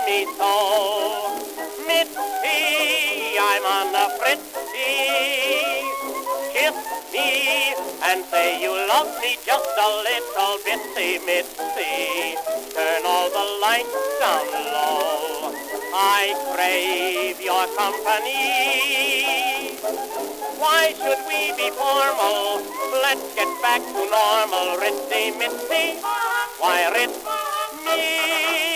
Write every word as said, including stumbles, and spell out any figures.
me so. Mitzi, I'm on the fritzy. Kiss me and say you love me just a little bitsy, Mitzi. Turn all the lights down low. I crave your company. Why should we be formal? Let's get back to normal. Ritzy, Mitzi, why rit me?